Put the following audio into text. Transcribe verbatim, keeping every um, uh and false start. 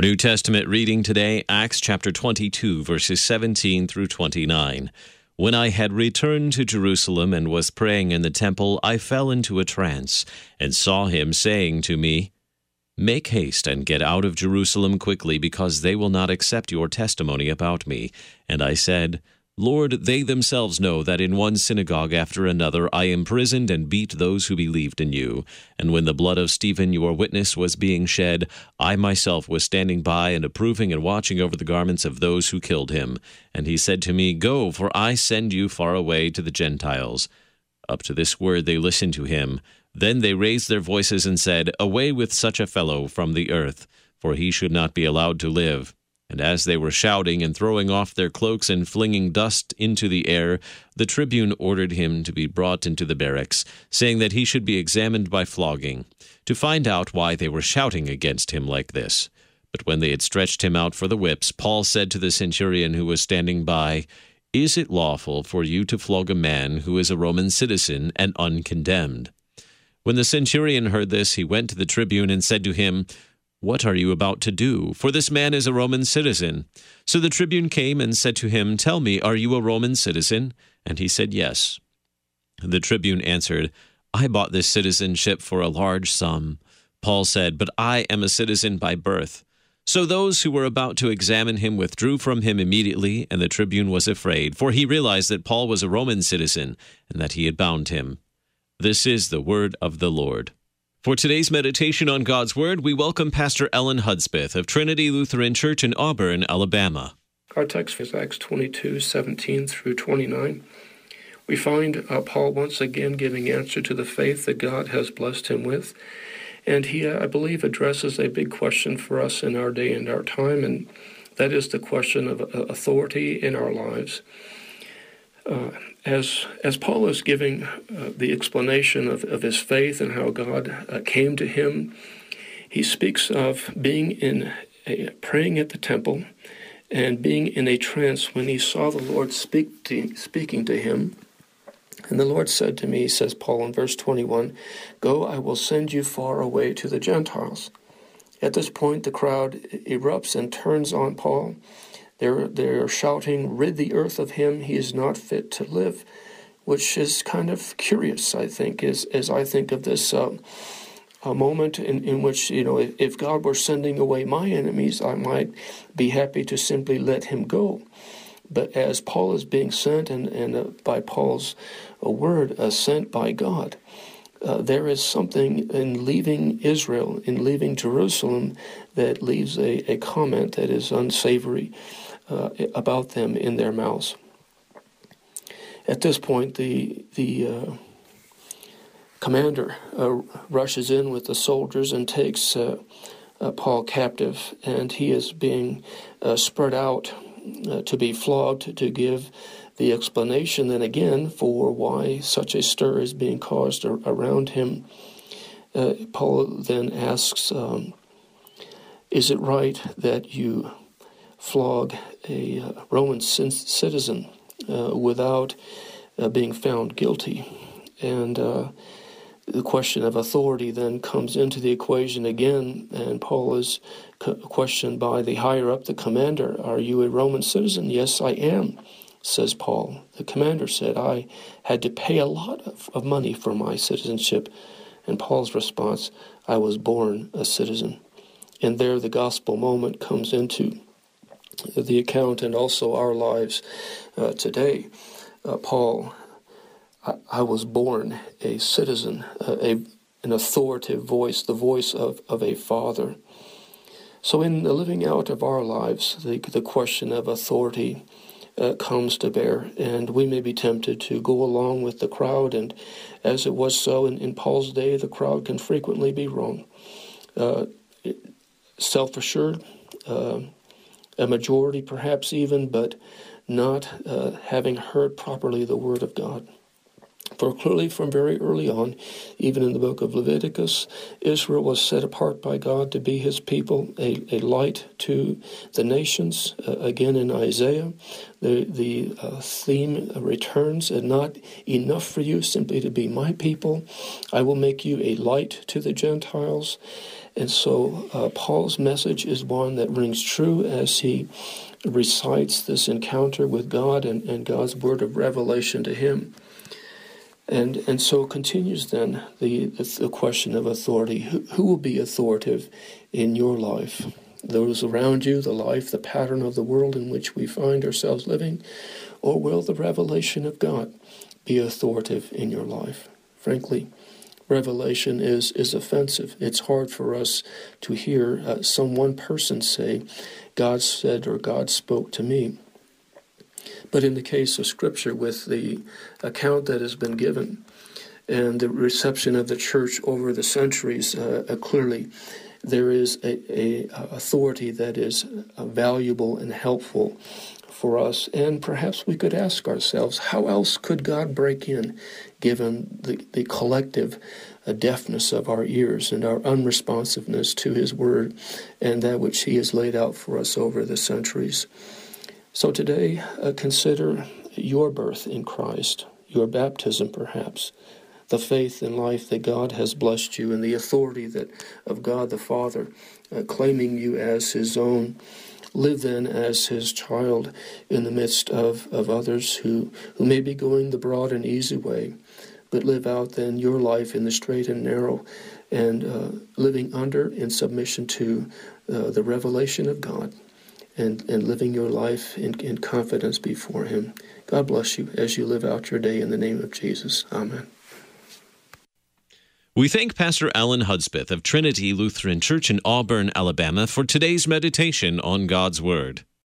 New Testament reading today, Acts chapter twenty-two, verses seventeen through twenty-nine. When I had returned to Jerusalem and was praying in the temple, I fell into a trance, and saw him saying to me, Make haste and get out of Jerusalem quickly, because they will not accept your testimony about me. And I said, Lord, they themselves know that in one synagogue after another I imprisoned and beat those who believed in you. And when the blood of Stephen, your witness, was being shed, I myself was standing by and approving and watching over the garments of those who killed him. And he said to me, Go, for I send you far away to the Gentiles. Up to this word they listened to him. Then they raised their voices and said, Away with such a fellow from the earth, for he should not be allowed to live. And as they were shouting and throwing off their cloaks and flinging dust into the air, the tribune ordered him to be brought into the barracks, saying that he should be examined by flogging, to find out why they were shouting against him like this. But when they had stretched him out for the whips, Paul said to the centurion who was standing by, Is it lawful for you to flog a man who is a Roman citizen and uncondemned? When the centurion heard this, he went to the tribune and said to him, What are you about to do? For this man is a Roman citizen. So the tribune came and said to him, Tell me, are you a Roman citizen? And he said, Yes. The tribune answered, I bought this citizenship for a large sum. Paul said, But I am a citizen by birth. So those who were about to examine him withdrew from him immediately, and the tribune was afraid, for he realized that Paul was a Roman citizen, and that he had bound him. This is the word of the Lord. For today's meditation on God's Word, we welcome Pastor Ellen Hudspeth of Trinity Lutheran Church in Auburn, Alabama. Our text is Acts twenty-two, seventeen through twenty-nine. We find uh, Paul once again giving answer to the faith that God has blessed him with. And he, I believe, addresses a big question for us in our day and our time, and that is the question of uh, authority in our lives. Uh, as as Paul is giving uh, the explanation of, of his faith and how God uh, came to him, he speaks of being in a, praying at the temple and being in a trance when he saw the Lord speak to, speaking to him. And the Lord said to me, says Paul in verse twenty-one, Go, I will send you far away to the Gentiles. At this point, the crowd erupts and turns on Paul. They're, they're shouting, Rid the earth of him, he is not fit to live, which is kind of curious, I think, as, as I think of this uh, a moment in, in which, you know, if, if God were sending away my enemies, I might be happy to simply let him go. But as Paul is being sent, and, and uh, by Paul's uh, word, uh, sent by God, uh, there is something in leaving Israel, in leaving Jerusalem, that leaves a, a comment that is unsavory Uh, about them in their mouths. At this point, the the uh, commander uh, rushes in with the soldiers and takes uh, uh, Paul captive, and he is being uh, spread out uh, to be flogged, to give the explanation then again for why such a stir is being caused ar- around him. Uh, Paul then asks, um, is it right that you flog a uh, Roman citizen uh, without uh, being found guilty? And uh, the question of authority then comes into the equation again, and Paul is co- questioned by the higher up, the commander. Are you a Roman citizen? Yes, I am, says Paul. The commander said, I had to pay a lot of, of money for my citizenship. And Paul's response, I was born a citizen. And there the gospel moment comes into the account, and also our lives uh, today. Uh, Paul, I, I was born a citizen, uh, a an authoritative voice, the voice of, of a father. So in the living out of our lives, the, the question of authority uh, comes to bear, and we may be tempted to go along with the crowd, and as it was so in, in Paul's day, the crowd can frequently be wrong. Uh, self-assured, uh, a majority perhaps even, but not uh, having heard properly the word of God. For clearly from very early on, even in the book of Leviticus, Israel was set apart by God to be his people, a, a light to the nations. Uh, again in Isaiah, the, the uh, theme returns, and not enough for you simply to be my people. I will make you a light to the Gentiles. And so uh, Paul's message is one that rings true as he recites this encounter with God and, and God's word of revelation to him. And and so continues then the, the question of authority. Who, who will be authoritative in your life? Those around you, the life, the pattern of the world in which we find ourselves living? Or will the revelation of God be authoritative in your life? Frankly, revelation is, is offensive. It's hard for us to hear uh, some one person say, God said or God spoke to me. But in the case of Scripture, with the account that has been given and the reception of the church over the centuries, uh, uh, clearly there is a, a authority that is uh, valuable and helpful for us. And perhaps we could ask ourselves, how else could God break in, given the, the collective uh, deafness of our ears and our unresponsiveness to his word and that which he has laid out for us over the centuries? So today, uh, consider your birth in Christ, your baptism perhaps, the faith and life that God has blessed you, and the authority that of God the Father, uh, claiming you as his own. Live then as his child in the midst of, of others who, who may be going the broad and easy way, but live out then your life in the straight and narrow, and uh, living under in submission to uh, the revelation of God. And, and living your life in, in confidence before him. God bless you as you live out your day in the name of Jesus. Amen. We thank Pastor Alan Hudspeth of Trinity Lutheran Church in Auburn, Alabama, for today's meditation on God's Word.